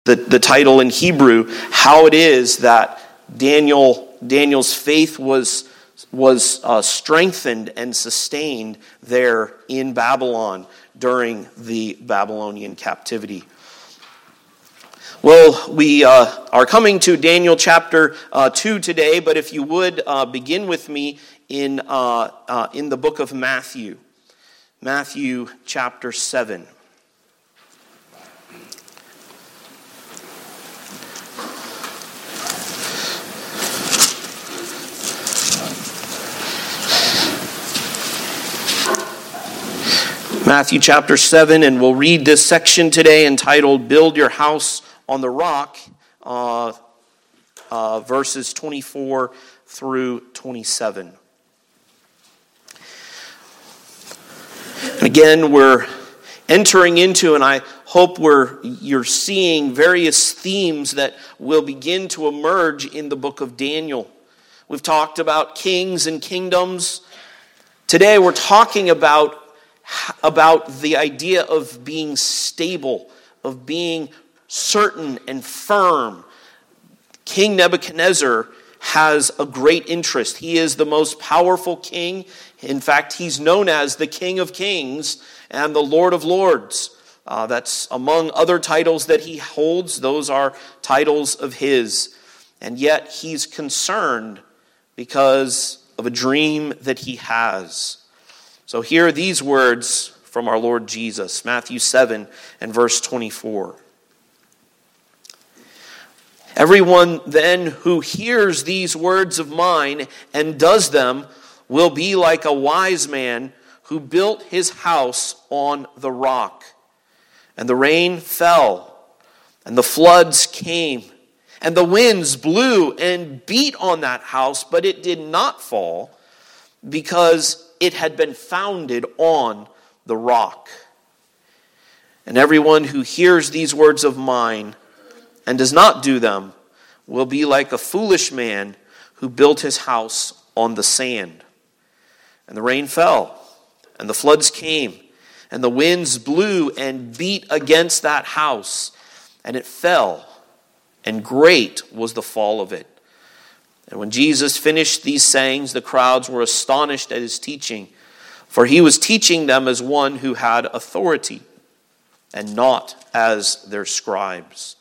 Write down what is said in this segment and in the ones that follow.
the title in Hebrew, how it is that Daniel's faith was strengthened and sustained there in Babylon during the Babylonian captivity. Well, we are coming to Daniel chapter 2 today, but if you would begin with me in the book of Matthew. Matthew chapter 7. Matthew chapter 7, and we'll read this section today entitled, Build Your House on the Rock, verses 24 through 27. Again, we're entering into, and I hope you're seeing various themes that will begin to emerge in the book of Daniel. We've talked about kings and kingdoms. Today we're talking about the idea of being stable, of being certain and firm. King Nebuchadnezzar has a great interest. He is the most powerful king. In fact, he's known as the King of Kings and the Lord of Lords. That's among other titles that he holds. Those are titles of his. And yet he's concerned because of a dream that he has. So here are these words from our Lord Jesus, Matthew 7 and verse 24. Everyone then who hears these words of mine and does them will be like a wise man who built his house on the rock. And the rain fell, and the floods came, and the winds blew and beat on that house, but it did not fall, because it had been founded on the rock. And everyone who hears these words of mine and does not do them will be like a foolish man who built his house on the sand. And the rain fell, and the floods came, and the winds blew and beat against that house, and it fell, and great was the fall of it. And when Jesus finished these sayings, the crowds were astonished at his teaching, for he was teaching them as one who had authority, and not as their scribes.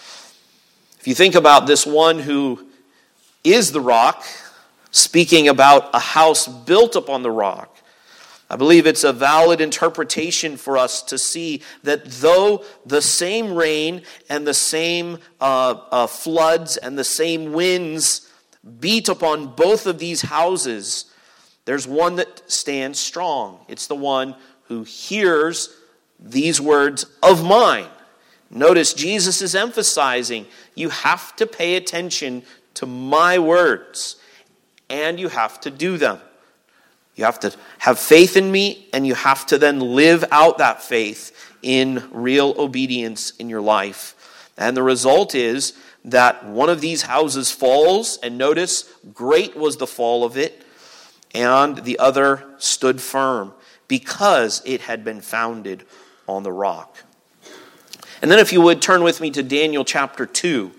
If you think about this one who is the rock, speaking about a house built upon the rock, I believe it's a valid interpretation for us to see that though the same rain and the same floods and the same winds beat upon both of these houses, there's one that stands strong. It's the one who hears these words of mine. Notice Jesus is emphasizing you have to pay attention to my words, and you have to do them. You have to have faith in me, and you have to then live out that faith in real obedience in your life. And the result is that one of these houses falls, and notice, great was the fall of it, and the other stood firm, because it had been founded on the rock. And then if you would, turn with me to Daniel chapter 2.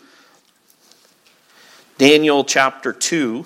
Daniel chapter 2.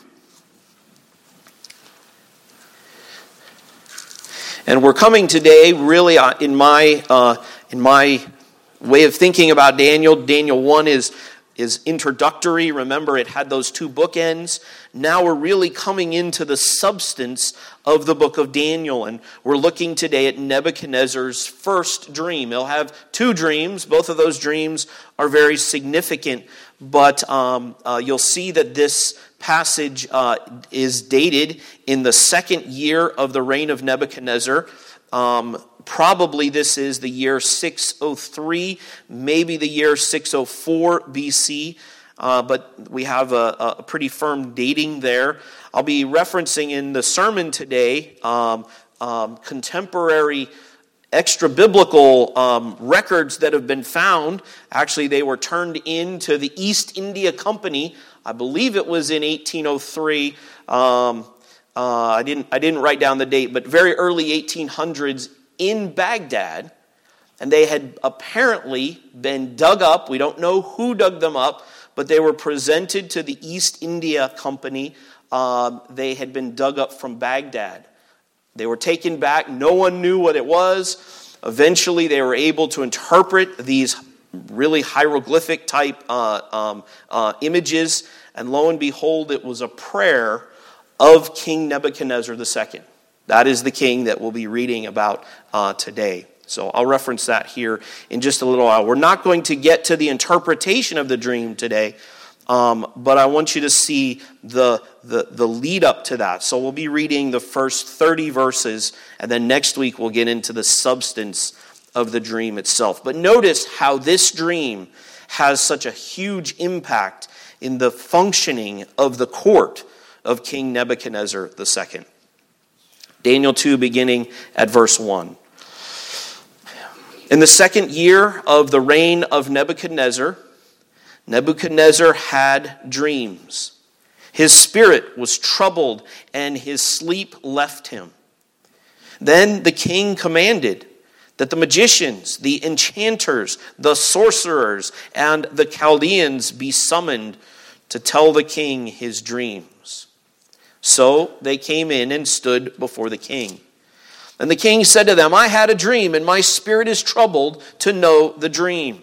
And we're coming today, really, in my way of thinking about Daniel. Daniel 1 is introductory. Remember, it had those two bookends. Now we're really coming into the substance of the book of Daniel. And we're looking today at Nebuchadnezzar's first dream. He'll have two dreams. Both of those dreams are very significant. But you'll see that this passage is dated in the second year of the reign of Nebuchadnezzar. Probably this is the year 603, maybe the year 604 BC, but we have a pretty firm dating there. I'll be referencing in the sermon today contemporary extra-biblical records that have been found. Actually, they were turned into the East India Company. I believe it was in 1803. I didn't write down the date, but very early 1800s in Baghdad. And they had apparently been dug up. We don't know who dug them up, but they were presented to the East India Company. They had been dug up from Baghdad. They were taken back. No one knew what it was. Eventually, they were able to interpret these really hieroglyphic type images. And lo and behold, it was a prayer of King Nebuchadnezzar II. That is the king that we'll be reading about today. So I'll reference that here in just a little while. We're not going to get to the interpretation of the dream today, but I want you to see the lead up to that. So we'll be reading the first 30 verses, and then next week we'll get into the substance of the dream itself. But notice how this dream has such a huge impact in the functioning of the court of King Nebuchadnezzar II. Daniel 2, beginning at verse 1. In the second year of the reign of Nebuchadnezzar, Nebuchadnezzar had dreams. His spirit was troubled, and his sleep left him. Then the king commanded that the magicians, the enchanters, the sorcerers, and the Chaldeans be summoned to tell the king his dreams. So they came in and stood before the king. And the king said to them, I had a dream, and my spirit is troubled to know the dream.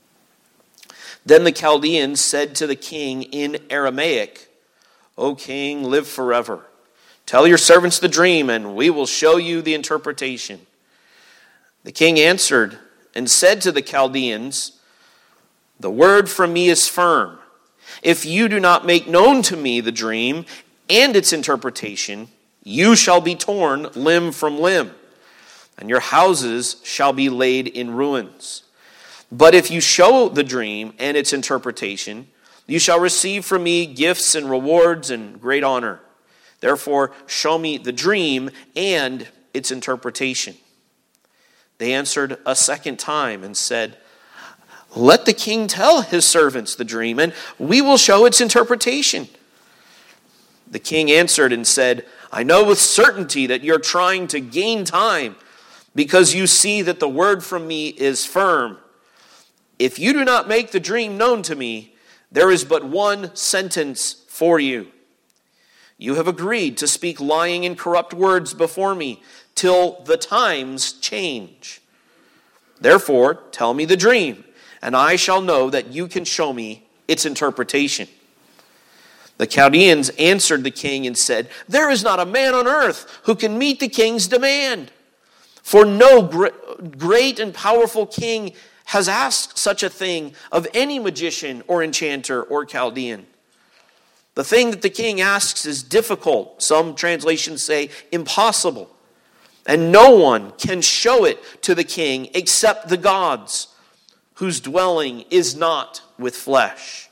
Then the Chaldeans said to the king in Aramaic, O king, live forever. Tell your servants the dream, and we will show you the interpretation. The king answered and said to the Chaldeans, the word from me is firm. If you do not make known to me the dream and its interpretation, you shall be torn limb from limb, and your houses shall be laid in ruins. But if you show the dream and its interpretation, you shall receive from me gifts and rewards and great honor. Therefore, show me the dream and its interpretation. They answered a second time and said, let the king tell his servants the dream, and we will show its interpretation. The king answered and said, I know with certainty that you're trying to gain time, because you see that the word from me is firm. If you do not make the dream known to me, there is but one sentence for you. You have agreed to speak lying and corrupt words before me till the times change. Therefore, tell me the dream, and I shall know that you can show me its interpretation. The Chaldeans answered the king and said, there is not a man on earth who can meet the king's demand. For no great and powerful king has asked such a thing of any magician or enchanter or Chaldean. The thing that the king asks is difficult. Some translations say impossible. And no one can show it to the king except the gods, whose dwelling is not with flesh.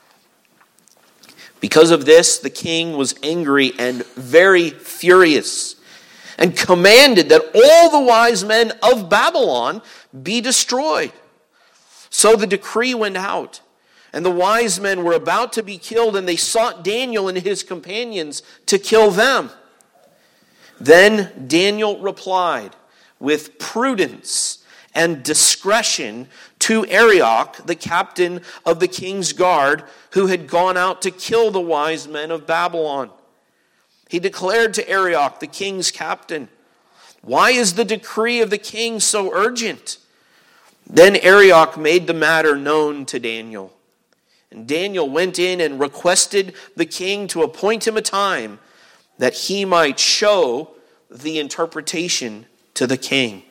Because of this, the king was angry and very furious, and commanded that all the wise men of Babylon be destroyed. So the decree went out, and the wise men were about to be killed, and they sought Daniel and his companions to kill them. Then Daniel replied with prudence and discretion to Arioch, the captain of the king's guard, who had gone out to kill the wise men of Babylon. He declared to Arioch, the king's captain, why is the decree of the king so urgent? Then Arioch made the matter known to Daniel. And Daniel went in and requested the king to appoint him a time that he might show the interpretation to the king.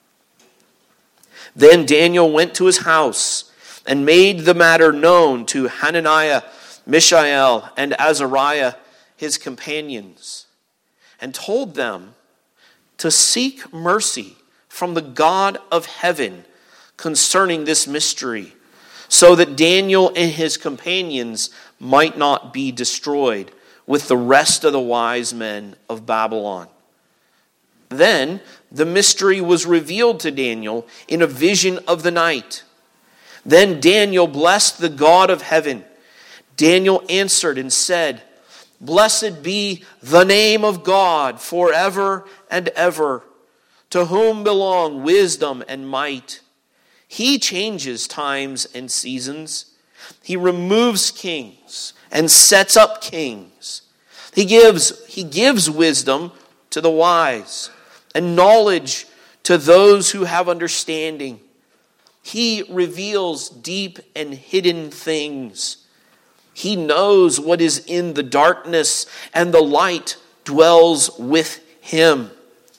Then Daniel went to his house and made the matter known to Hananiah, Mishael, and Azariah, his companions, and told them to seek mercy from the God of heaven concerning this mystery, so that Daniel and his companions might not be destroyed with the rest of the wise men of Babylon. Then the mystery was revealed to Daniel in a vision of the night. Then Daniel blessed the God of heaven. Daniel answered and said, Blessed be the name of God forever and ever, to whom belong wisdom and might. He changes times and seasons. He removes kings and sets up kings. He gives wisdom to the wise and knowledge to those who have understanding. He reveals deep and hidden things. He knows what is in the darkness, and the light dwells with him.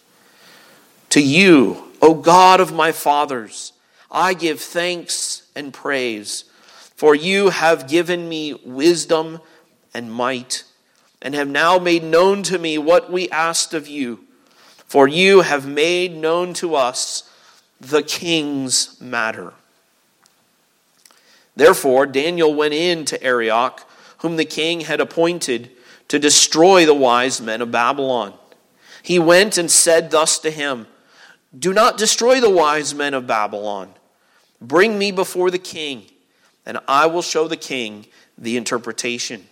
To you, O God of my fathers, I give thanks and praise, for you have given me wisdom and might, and have now made known to me what we asked of you. For you have made known to us the king's matter. Therefore Daniel went in to Arioch, whom the king had appointed to destroy the wise men of Babylon. He went and said thus to him, "Do not destroy the wise men of Babylon. Bring me before the king, and I will show the king the interpretation."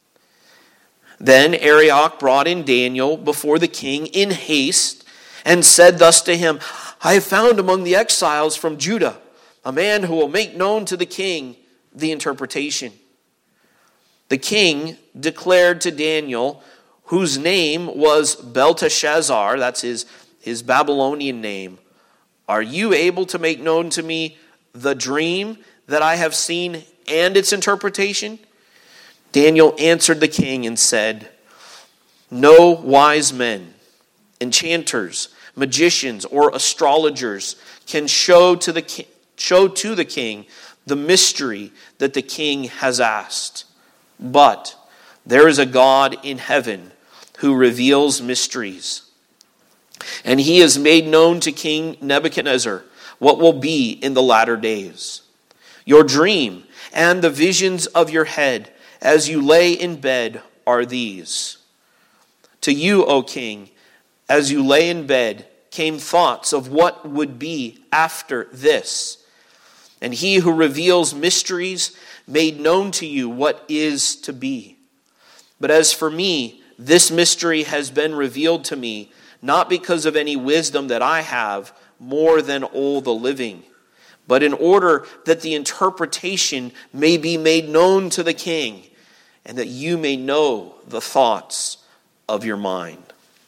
Then Arioch brought in Daniel before the king in haste, and said thus to him, "I have found among the exiles from Judah a man who will make known to the king the interpretation." The king declared to Daniel, whose name was Belteshazzar, that's his Babylonian name, "Are you able to make known to me the dream that I have seen and its interpretation?" Daniel answered the king and said, "No wise men, enchanters, magicians, or astrologers can show to the king the mystery that the king has asked. But there is a God in heaven who reveals mysteries. And he has made known to King Nebuchadnezzar what will be in the latter days. Your dream and the visions of your head as you lay in bed are these. To you, O king, as you lay in bed, came thoughts of what would be after this. And he who reveals mysteries made known to you what is to be. But as for me, this mystery has been revealed to me, not because of any wisdom that I have more than all the living, but in order that the interpretation may be made known to the king, and that you may know the thoughts of your mind."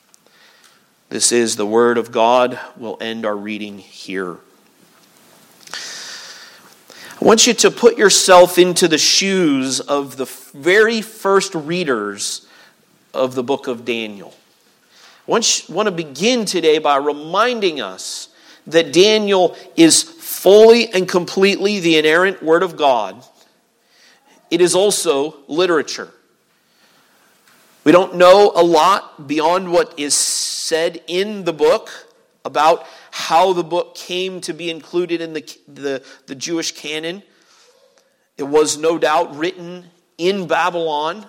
This is the word of God. We'll end our reading here. I want you to put yourself into the shoes of the very first readers of the book of Daniel. I want to begin today by reminding us that Daniel is fully and completely the inerrant word of God. It is also literature. We don't know a lot beyond what is said in the book about how the book came to be included in the Jewish canon. It was no doubt written in Babylon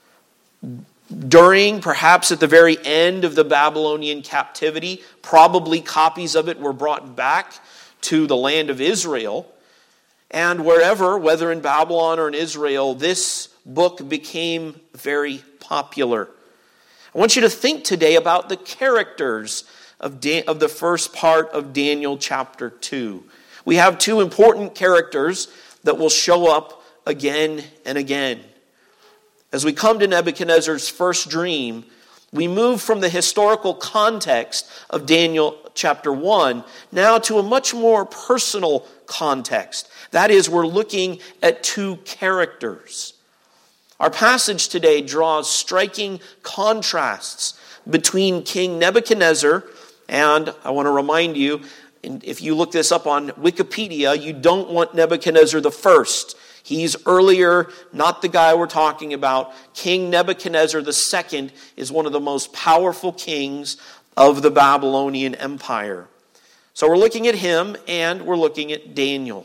during, perhaps at the very end of the Babylonian captivity. Probably copies of it were brought back to the land of Israel. And wherever, whether in Babylon or in Israel, this book became very popular. I want you to think today about the characters of the first part of Daniel chapter 2. We have two important characters that will show up again and again. As we come to Nebuchadnezzar's first dream, we move from the historical context of Daniel chapter 1 now to a much more personal context. That is, we're looking at two characters. Our passage today draws striking contrasts between King Nebuchadnezzar, and I want to remind you, if you look this up on Wikipedia, you don't want Nebuchadnezzar the first. He's earlier, not the guy we're talking about. King Nebuchadnezzar II is one of the most powerful kings of the Babylonian Empire. So we're looking at him and we're looking at Daniel.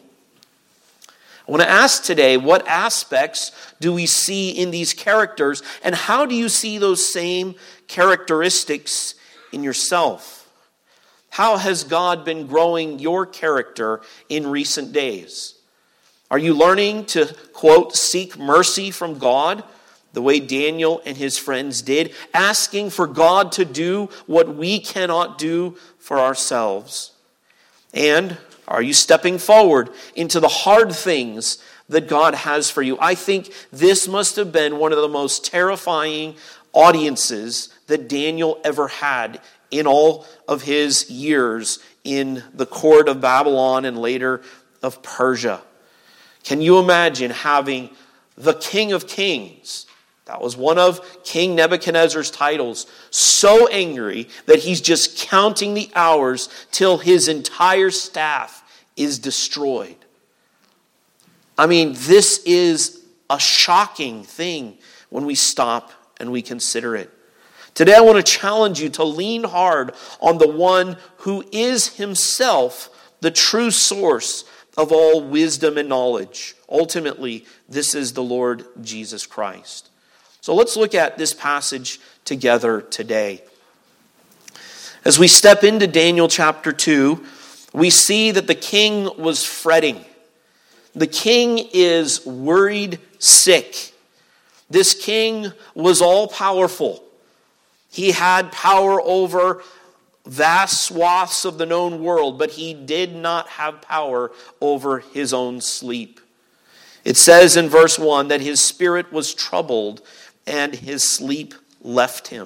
I want to ask today, what aspects do we see in these characters, and how do you see those same characteristics in yourself? How has God been growing your character in recent days? Are you learning to, quote, seek mercy from God, the way Daniel and his friends did, asking for God to do what we cannot do for ourselves? And Are you stepping forward into the hard things that God has for you? I think this must have been one of the most terrifying audiences that Daniel ever had in all of his years in the court of Babylon and later of Persia. Can you imagine having the King of Kings, that was one of King Nebuchadnezzar's titles, so angry that he's just counting the hours till his entire staff is destroyed? I mean, this is a shocking thing when we stop and we consider it. Today I want to challenge you to lean hard on the one who is himself the true source of all wisdom and knowledge. Ultimately, this is the Lord Jesus Christ. So let's look at this passage together today. As we step into Daniel chapter 2, we see that the king was fretting. The king is worried sick. This king was all powerful. He had power over vast swaths of the known world, but he did not have power over his own sleep. It says in verse 1 that his spirit was troubled and his sleep left him.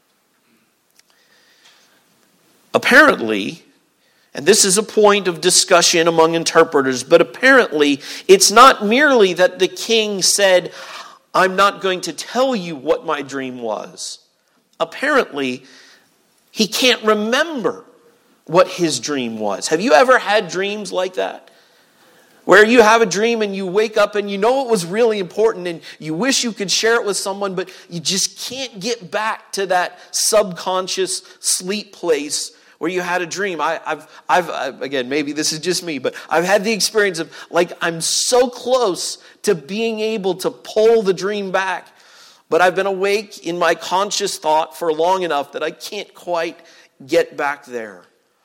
Apparently, and this is a point of discussion among interpreters, but apparently it's not merely that the king said, I'm not going to tell you what my dream was. Apparently, he can't remember what his dream was. Have you ever had dreams like that? Where you have a dream and you wake up and you know it was really important and you wish you could share it with someone, but you just can't get back to that subconscious sleep place where you had a dream. I've again, maybe this is just me, but I've had the experience of like I'm so close to being able to pull the dream back, but I've been awake in my conscious thought for long enough that I can't quite get back there.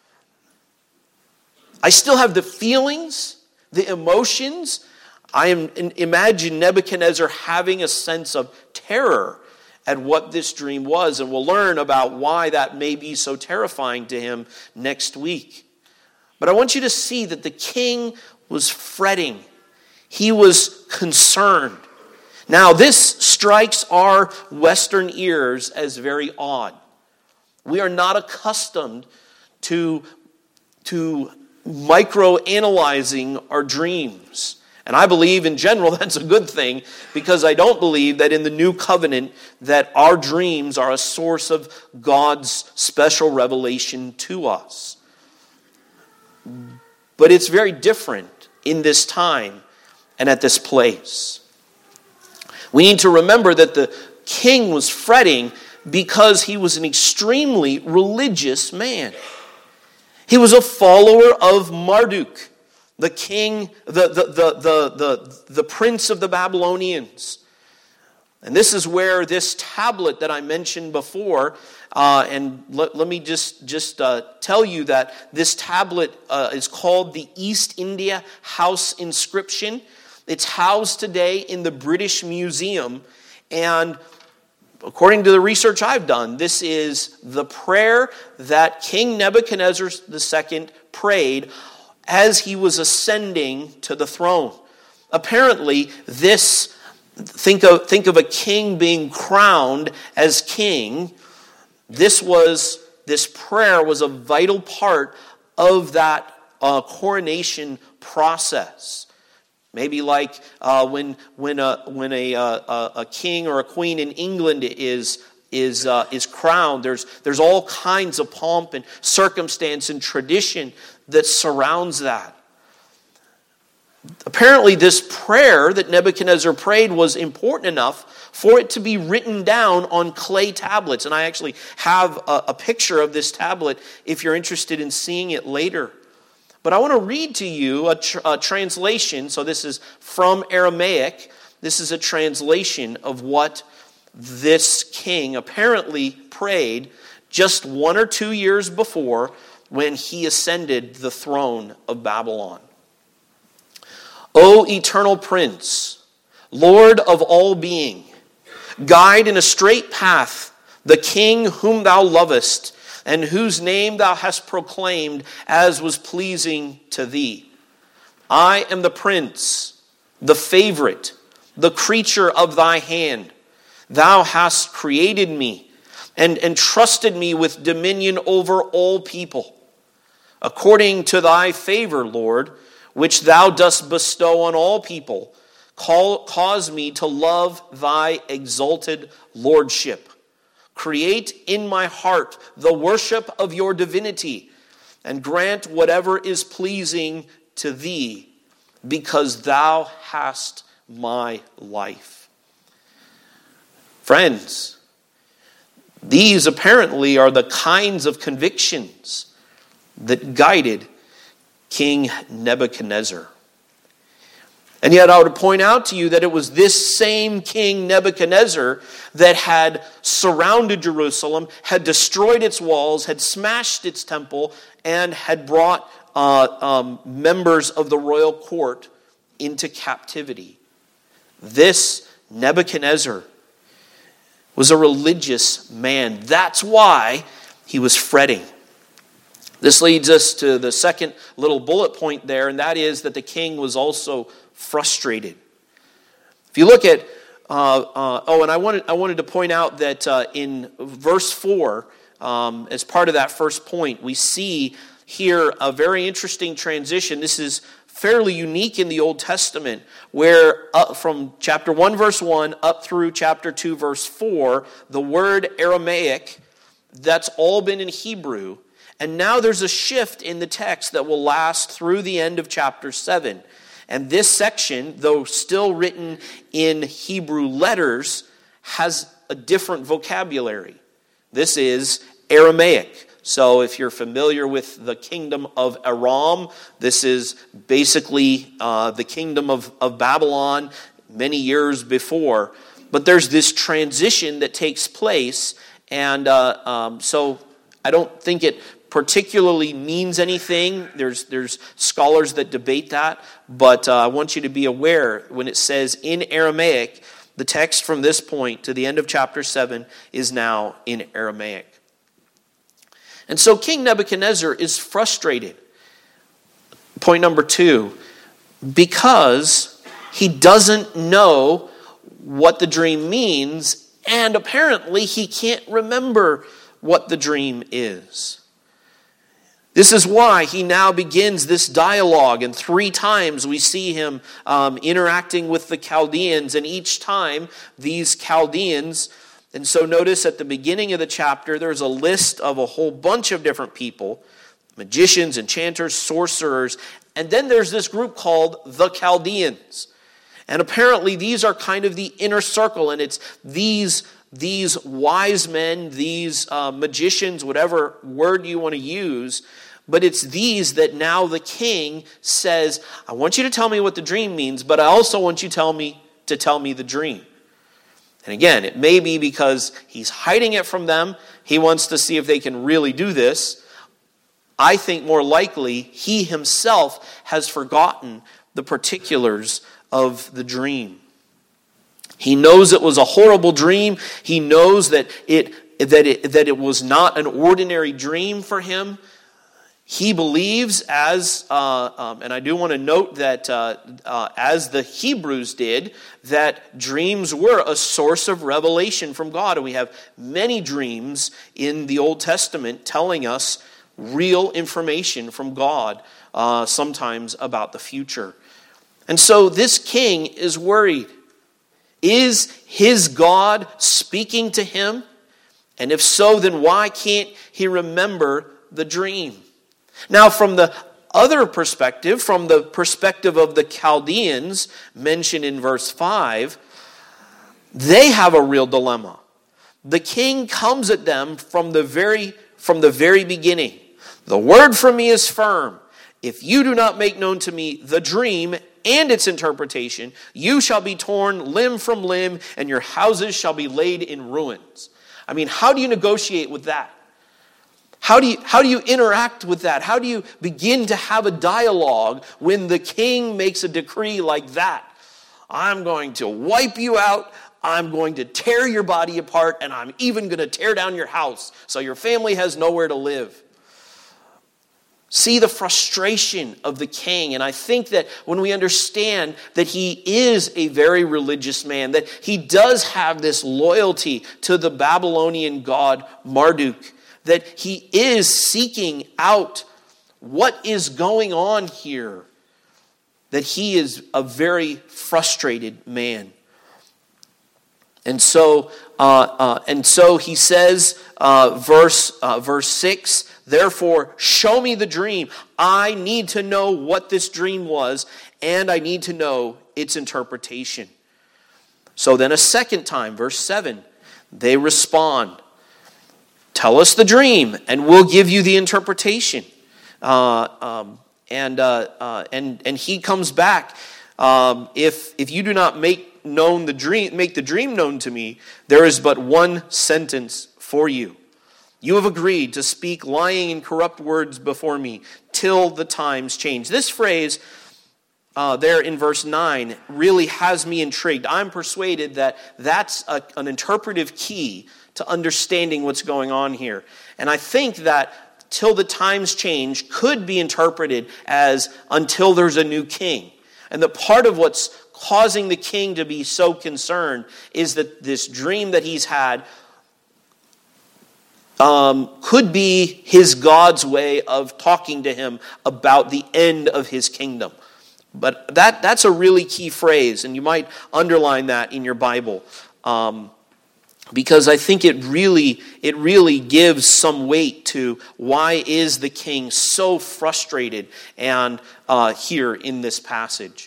I still have the feelings, the emotions. Imagine Nebuchadnezzar having a sense of terror at what this dream was, and we'll learn about why that may be so terrifying to him next week. But I want you to see that the king was fretting. He was concerned. Now, this strikes our Western ears as very odd. We are not accustomed to micro-analyzing our dreams. And I believe in general that's a good thing, because I don't believe that in the new covenant that our dreams are a source of God's special revelation to us. But it's very different in this time and at this place. We need to remember that the king was fretting because he was an extremely religious man. He was a follower of Marduk, the king, the prince of the Babylonians. And this is where this tablet that I mentioned before, and let me just tell you that this tablet is called the East India House Inscription. It's housed today in the British Museum, and according to the research I've done, this is the prayer that King Nebuchadnezzar II prayed as he was ascending to the throne. Apparently, think of a king being crowned as king. This prayer was a vital part of that coronation process. Maybe like when a king or a queen in England is crowned, there's all kinds of pomp and circumstance and tradition that surrounds that. Apparently, this prayer that Nebuchadnezzar prayed was important enough for it to be written down on clay tablets. And I actually have a picture of this tablet if you're interested in seeing it later. But I want to read to you a translation. So this is from Aramaic. This is a translation of what this king apparently prayed just 1 or 2 years before when he ascended the throne of Babylon. O eternal Prince, Lord of all being, guide in a straight path the king whom thou lovest, and whose name thou hast proclaimed as was pleasing to thee. I am the prince, the favorite, the creature of thy hand. Thou hast created me and entrusted me with dominion over all people. According to thy favor, Lord, which thou dost bestow on all people, cause me to love thy exalted lordship. Create in my heart the worship of your divinity, and grant whatever is pleasing to thee, because thou hast my life. Friends, these apparently are the kinds of convictions that guided King Nebuchadnezzar. And yet I would point out to you that it was this same King Nebuchadnezzar that had surrounded Jerusalem, had destroyed its walls, had smashed its temple, and had brought members of the royal court into captivity. This Nebuchadnezzar was a religious man. That's why he was fretting. This leads us to the second little bullet point there, and that is that the king was also frustrated. If you look at, and I wanted to point out that in verse 4, as part of that first point, we see here a very interesting transition. This is fairly unique in the Old Testament, where from chapter 1, verse 1, up through chapter 2, verse 4, the word Aramaic, that's all been in Hebrew. And now there's a shift in the text that will last through the end of chapter 7. And this section, though still written in Hebrew letters, has a different vocabulary. This is Aramaic. So if you're familiar with the kingdom of Aram, this is basically the kingdom of Babylon many years before. But there's this transition that takes place, and so I don't think it particularly means anything. There's scholars that debate that, but I want you to be aware when it says in Aramaic, the text from this point to the end of chapter 7 is now in Aramaic. And so King Nebuchadnezzar is frustrated. Point number 2, because he doesn't know what the dream means, and apparently he can't remember what the dream is. This is why he now begins this dialogue, and 3 times we see him interacting with the Chaldeans, and each time these Chaldeans, and so notice at the beginning of the chapter there's a list of a whole bunch of different people, magicians, enchanters, sorcerers, and then there's this group called the Chaldeans. And apparently these are kind of the inner circle, and it's these wise men, these magicians, whatever word you want to use, but it's these that now the king says, I want you to tell me what the dream means, but I also want you to tell me the dream. And again, it may be because he's hiding it from them. He wants to see if they can really do this. I think more likely he himself has forgotten the particulars of the dream. He knows it was a horrible dream. He knows that it was not an ordinary dream for him. He believes, and I do want to note that as the Hebrews did, that dreams were a source of revelation from God. And we have many dreams in the Old Testament telling us real information from God, sometimes about the future. And so this king is worried. Is his God speaking to him? And if so, then why can't he remember the dream? Now, from the other perspective, from the perspective of the Chaldeans mentioned in verse 5, they have a real dilemma. The king comes at them from the very beginning. The word from me is firm. If you do not make known to me the dream and its interpretation, you shall be torn limb from limb, and your houses shall be laid in ruins. I mean, how do you negotiate with that? How do you interact with that? How do you begin to have a dialogue when the king makes a decree like that? I'm going to wipe you out. I'm going to tear your body apart, and I'm even going to tear down your house so your family has nowhere to live. See the frustration of the king. And I think that when we understand that he is a very religious man, that he does have this loyalty to the Babylonian god Marduk, that he is seeking out what is going on here, that he is a very frustrated man. And so he says, verse 6, therefore, show me the dream. I need to know what this dream was, and I need to know its interpretation. So then a second time, verse 7, they respond, tell us the dream, and we'll give you the interpretation. And he comes back. If you do not make the dream known to me, there is but one sentence for you. You have agreed to speak lying and corrupt words before me till the times change. This phrase there in verse 9 really has me intrigued. I'm persuaded that that's an interpretive key to understanding what's going on here. And I think that till the times change could be interpreted as until there's a new king. And that part of what's causing the king to be so concerned is that this dream that he's had could be his God's way of talking to him about the end of his kingdom. But that's a really key phrase, and you might underline that in your Bible, because I think it really gives some weight to why is the king so frustrated and here in this passage.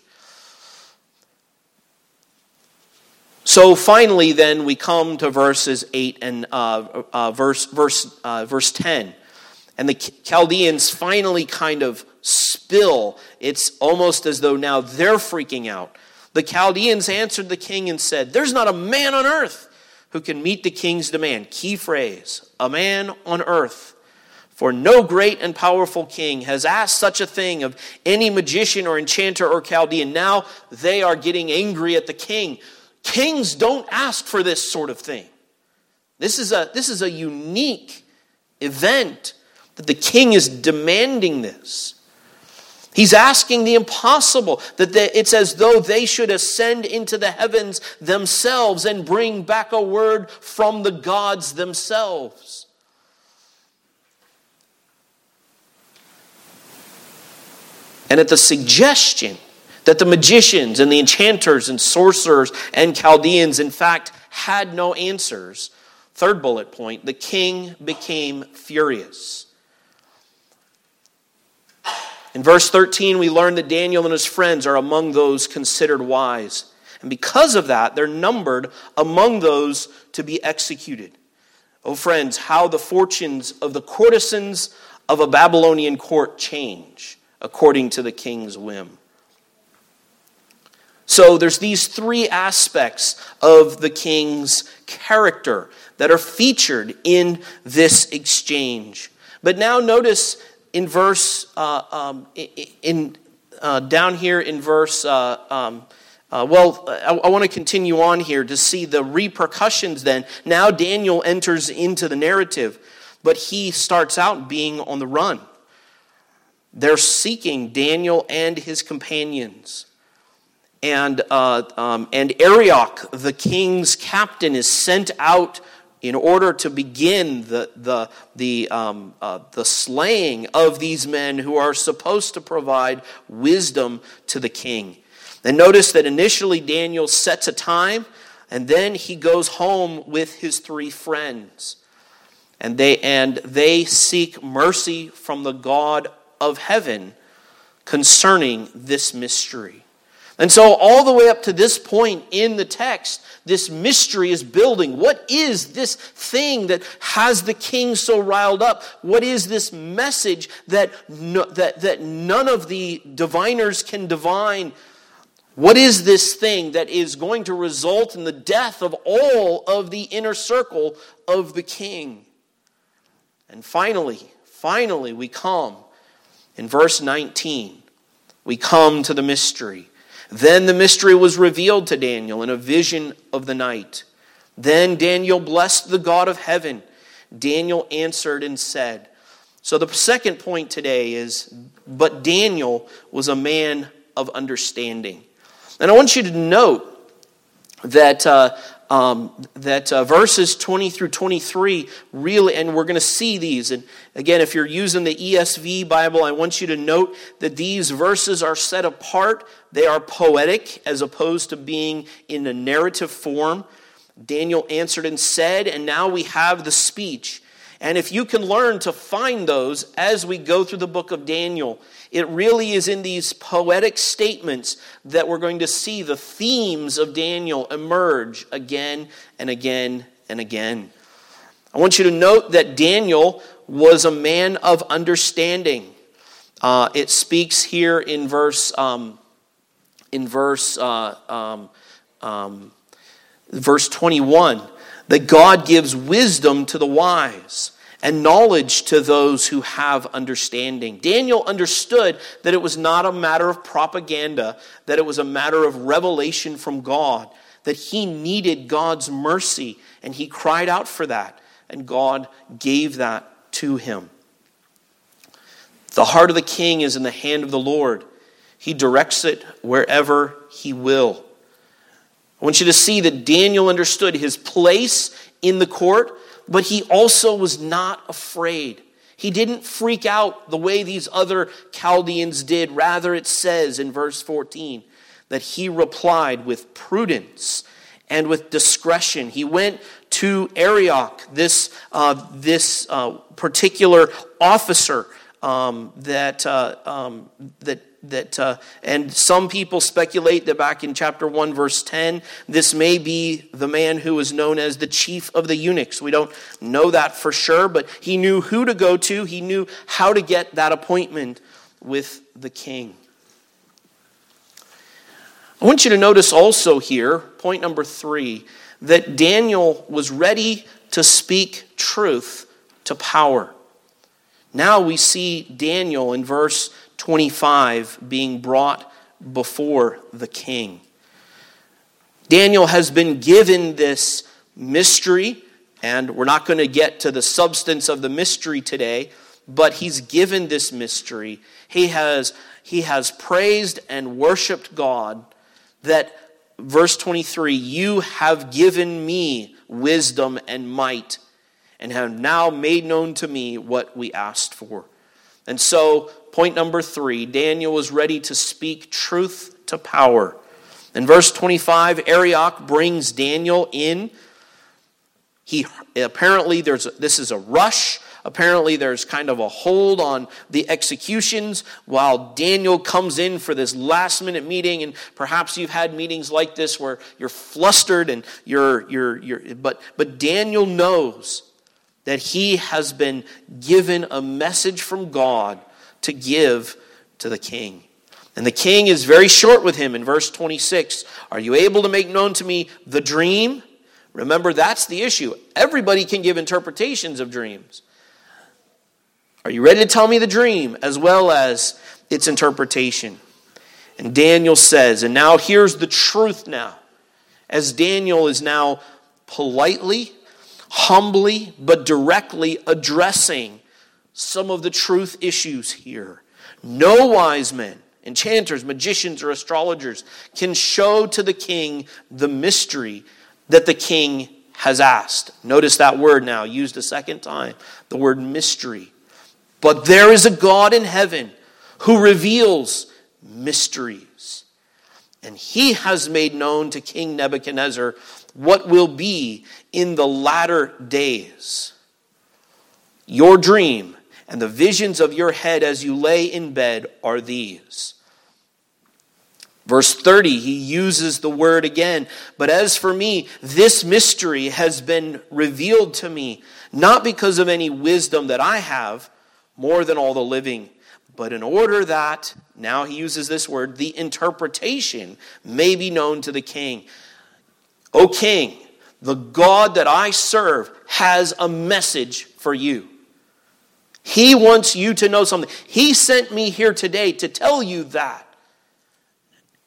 So finally, then, we come to verses 8 and verse 10. And the Chaldeans finally kind of spill. It's almost as though now they're freaking out. The Chaldeans answered the king and said, there's not a man on earth who can meet the king's demand. Key phrase, a man on earth. For no great and powerful king has asked such a thing of any magician or enchanter or Chaldean. Now they are getting angry at the king. Kings don't ask for this sort of thing. This is a unique event that the king is demanding this. He's asking the impossible, that it's as though they should ascend into the heavens themselves and bring back a word from the gods themselves. And at the suggestion that the magicians and the enchanters and sorcerers and Chaldeans, in fact, had no answers. Third bullet point, the king became furious. In verse 13, we learn that Daniel and his friends are among those considered wise. And because of that, they're numbered among those to be executed. Oh, friends, how the fortunes of the courtesans of a Babylonian court change according to the king's whim. So there's these three aspects of the king's character that are featured in this exchange. But now notice in verse down here in verse. I want to continue on here to see the repercussions. Then now Daniel enters into the narrative, but he starts out being on the run. They're seeking Daniel and his companions. And Arioch, the king's captain, is sent out in order to begin the slaying of these men who are supposed to provide wisdom to the king. And notice that initially Daniel sets a time, and then he goes home with his three friends, and they seek mercy from the God of heaven concerning this mystery. And so all the way up to this point in the text, this mystery is building. What is this thing that has the king so riled up? What is this message that none of the diviners can divine? What is this thing that is going to result in the death of all of the inner circle of the king? And finally, we come in verse 19. We come to the mystery. Then the mystery was revealed to Daniel in a vision of the night. Then Daniel blessed the God of heaven. Daniel answered and said. So the second point today is, but Daniel was a man of understanding. And I want you to note that verses 20 through 23 really, and we're going to see these. And again, if you're using the ESV Bible, I want you to note that these verses are set apart. They are poetic as opposed to being in a narrative form. Daniel answered and said, and now we have the speech. And if you can learn to find those as we go through the book of Daniel, it really is in these poetic statements that we're going to see the themes of Daniel emerge again and again and again. I want you to note that Daniel was a man of understanding. It speaks here in verse 21 that God gives wisdom to the wise and knowledge to those who have understanding. Daniel understood that it was not a matter of propaganda, that it was a matter of revelation from God, that he needed God's mercy, and he cried out for that, and God gave that to him. The heart of the king is in the hand of the Lord. He directs it wherever he will. I want you to see that Daniel understood his place in the court, but he also was not afraid. He didn't freak out the way these other Chaldeans did. Rather, it says in verse 14 that he replied with prudence and with discretion. He went to Arioch, this particular officer and some people speculate that back in chapter 1, verse 10, this may be the man who was known as the chief of the eunuchs. We don't know that for sure, but he knew who to go to. He knew how to get that appointment with the king. I want you to notice also here, point number 3, that Daniel was ready to speak truth to power. Now we see Daniel in verse 25 being brought before the king. Daniel has been given this mystery, and we're not going to get to the substance of the mystery today, but he's given this mystery. He has praised and worshiped God that, verse 23, you have given me wisdom and might, and have now made known to me what we asked for. And so, point number 3, Daniel was ready to speak truth to power. In verse 25, Arioch brings Daniel in. Apparently this is a rush. Apparently there's kind of a hold on the executions while Daniel comes in for this last minute meeting. And perhaps you've had meetings like this where you're flustered and but Daniel knows that he has been given a message from God to give to the king. And the king is very short with him in verse 26. Are you able to make known to me the dream? Remember, that's the issue. Everybody can give interpretations of dreams. Are you ready to tell me the dream as well as its interpretation? And Daniel says, and now here's the truth now. As Daniel is now politely, humbly, but directly addressing some of the truth issues here. No wise men, enchanters, magicians, or astrologers can show to the king the mystery that the king has asked. Notice that word now, used a second time, the word mystery. But there is a God in heaven who reveals mysteries. And he has made known to King Nebuchadnezzar what will be in the latter days. Your dream and the visions of your head as you lay in bed are these. Verse 30, he uses the word again. But as for me, this mystery has been revealed to me, not because of any wisdom that I have, more than all the living, but in order that, now he uses this word, the interpretation may be known to the king. O king, the God that I serve has a message for you. He wants you to know something. He sent me here today to tell you that.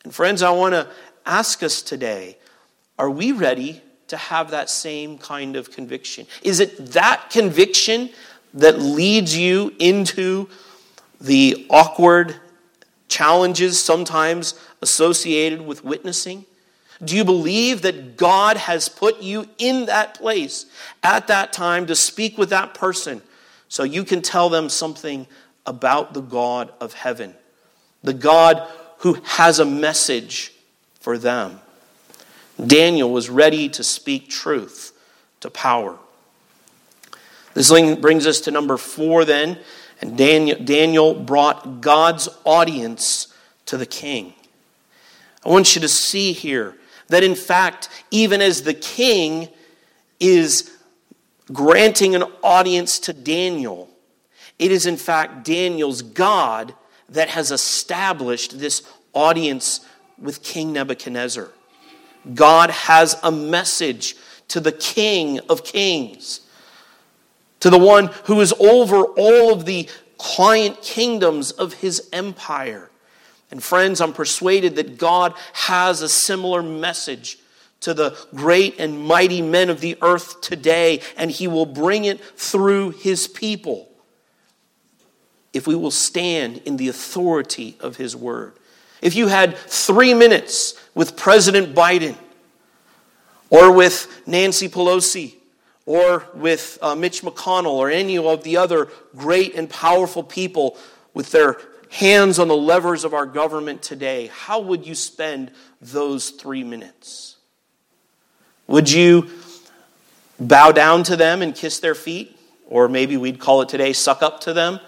And friends, I want to ask us today, are we ready to have that same kind of conviction? Is it that conviction that leads you into the awkward challenges sometimes associated with witnessing? Do you believe that God has put you in that place at that time to speak with that person so you can tell them something about the God of heaven, the God who has a message for them? Daniel was ready to speak truth to power. This brings us to number 4 then. And Daniel brought God's audience to the king. I want you to see here that in fact, even as the king is granting an audience to Daniel, it is in fact Daniel's God that has established this audience with King Nebuchadnezzar. God has a message to the King of Kings, to the one who is over all of the client kingdoms of his empire. And friends, I'm persuaded that God has a similar message to the great and mighty men of the earth today, and he will bring it through his people if we will stand in the authority of his word. If you had 3 minutes with President Biden, or with Nancy Pelosi, or with Mitch McConnell, or any of the other great and powerful people with their hands on the levers of our government today, how would you spend those 3 minutes? Would you bow down to them and kiss their feet? Or maybe we'd call it today, suck up to them?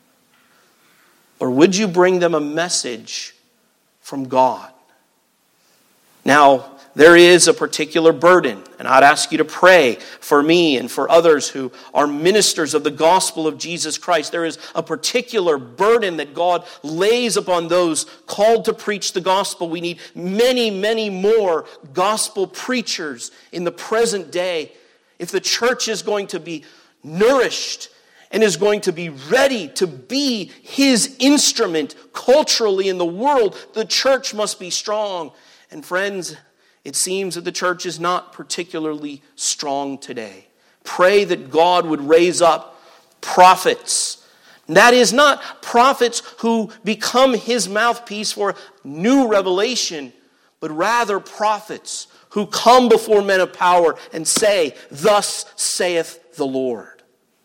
Or would you bring them a message from God? Now, there is a particular burden, and I'd ask you to pray for me and for others who are ministers of the gospel of Jesus Christ. There is a particular burden that God lays upon those called to preach the gospel. We need many, many more gospel preachers in the present day. If the church is going to be nourished and is going to be ready to be his instrument culturally in the world, the church must be strong. And friends, it seems that the church is not particularly strong today. Pray that God would raise up prophets. That is not prophets who become his mouthpiece for new revelation, but rather prophets who come before men of power and say, "Thus saith the Lord."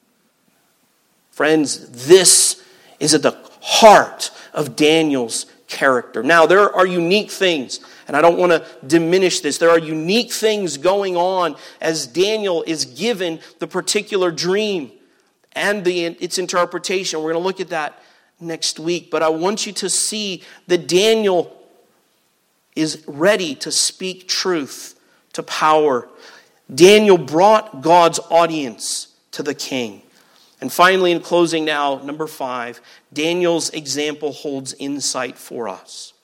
Friends, this is at the heart of Daniel's character. Now, there are unique things, and I don't want to diminish this. There are unique things going on as Daniel is given the particular dream and its interpretation. We're going to look at that next week. But I want you to see that Daniel is ready to speak truth to power. Daniel brought God's audience to the king. And finally, in closing now, number 5, Daniel's example holds insight for us.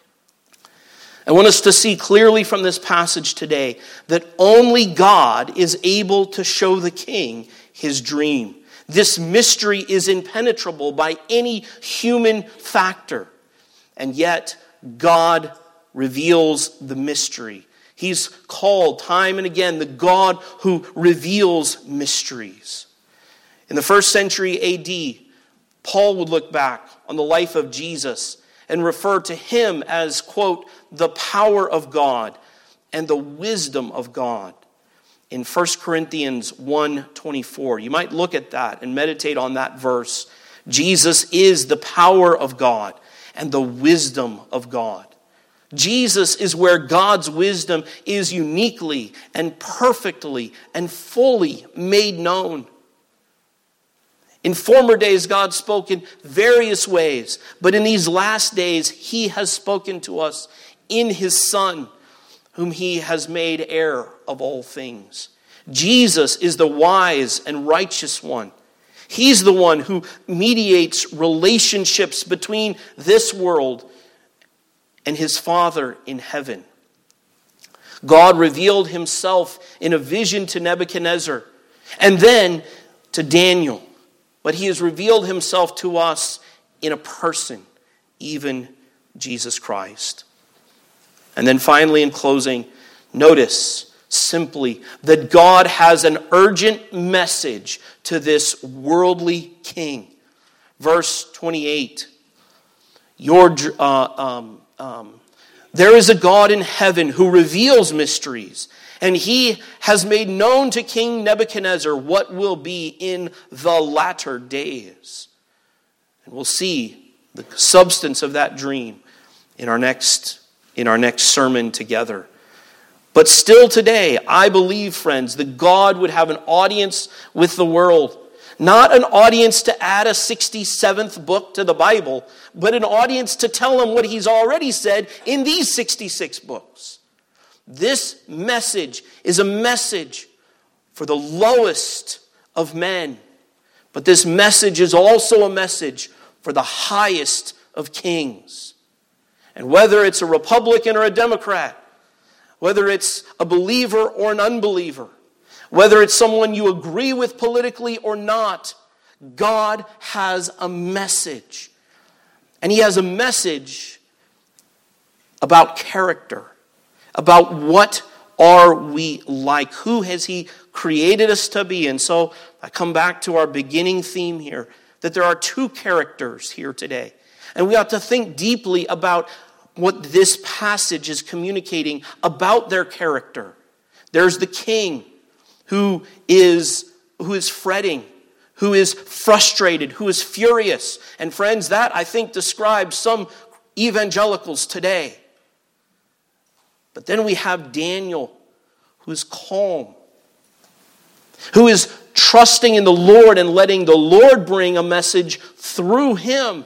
I want us to see clearly from this passage today that only God is able to show the king his dream. This mystery is impenetrable by any human factor. And yet, God reveals the mystery. He's called time and again the God who reveals mysteries. In the 1st century AD, Paul would look back on the life of Jesus and refer to him as, quote, the power of God and the wisdom of God in 1 Corinthians 1:24. You might look at that and meditate on that verse. Jesus is the power of God and the wisdom of God. Jesus is where God's wisdom is uniquely and perfectly and fully made known. In former days, God spoke in various ways, but in these last days, he has spoken to us in his Son, whom he has made heir of all things. Jesus is the wise and righteous one. He's the one who mediates relationships between this world and his Father in heaven. God revealed himself in a vision to Nebuchadnezzar and then to Daniel. But he has revealed himself to us in a person, even Jesus Christ. And then finally, in closing, notice simply that God has an urgent message to this worldly king. Verse 28, there is a God in heaven who reveals mysteries, and he has made known to King Nebuchadnezzar what will be in the latter days. And we'll see the substance of that dream in our next sermon together. But still today, I believe, friends, that God would have an audience with the world. Not an audience to add a 67th book to the Bible, but an audience to tell them what he's already said in these 66 books. This message is a message for the lowest of men. But this message is also a message for the highest of kings. And whether it's a Republican or a Democrat, whether it's a believer or an unbeliever, whether it's someone you agree with politically or not, God has a message. And he has a message about character, about what are we like, who has he created us to be. And so I come back to our beginning theme here, that there are two characters here today. And we ought to think deeply about what this passage is communicating about their character. There's the king who is fretting, who is frustrated, who is furious. And friends, that I think describes some evangelicals today. But then we have Daniel, who is calm, who is trusting in the Lord and letting the Lord bring a message through him.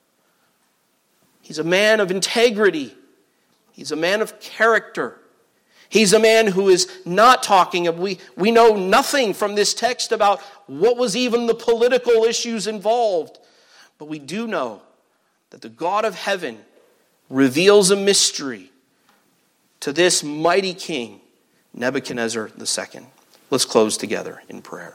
He's a man of integrity. He's a man of character. He's a man who is not talking of, we know nothing from this text about what was even the political issues involved. But we do know that the God of heaven reveals a mystery to this mighty king, Nebuchadnezzar II. Let's close together in prayer.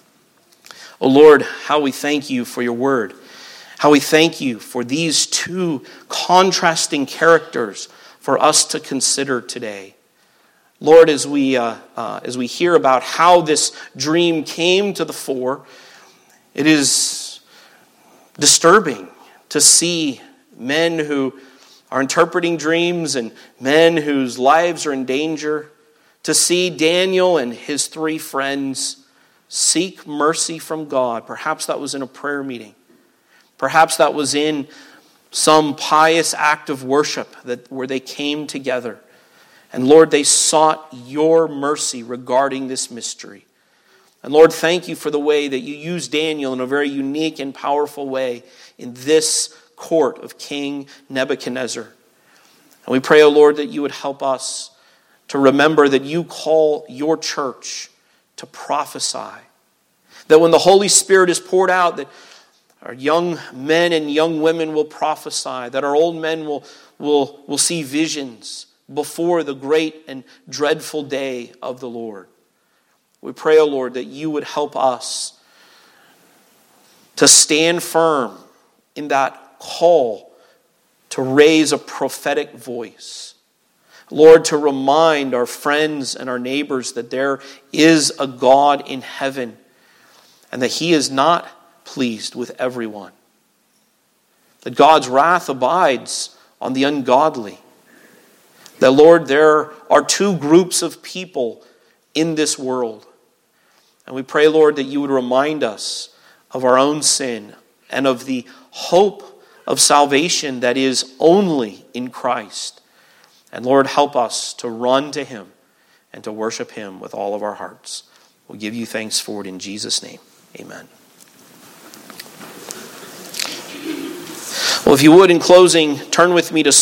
Oh Lord, how we thank you for your word. How we thank you for these two contrasting characters for us to consider today. Lord, as we hear about how this dream came to the fore, it is disturbing to see men who are interpreting dreams and men whose lives are in danger, to see Daniel and his three friends seek mercy from God. Perhaps that was in a prayer meeting. Perhaps that was in some pious act of worship where they came together. And Lord, they sought your mercy regarding this mystery. And Lord, thank you for the way that you used Daniel in a very unique and powerful way in this court of King Nebuchadnezzar. And we pray, O Lord, that you would help us to remember that you call your church to prophesy. That when the Holy Spirit is poured out, that our young men and young women will prophesy, that our old men will see visions before the great and dreadful day of the Lord. We pray, O Lord, that you would help us to stand firm in that call to raise a prophetic voice. Lord, to remind our friends and our neighbors that there is a God in heaven and that he is not pleased with everyone. That God's wrath abides on the ungodly. That, Lord, there are two groups of people in this world. And we pray, Lord, that you would remind us of our own sin and of the hope of salvation that is only in Christ. And Lord, help us to run to him and to worship him with all of our hearts. We'll give you thanks for it in Jesus' name. Amen. Well, if you would, in closing, turn with me to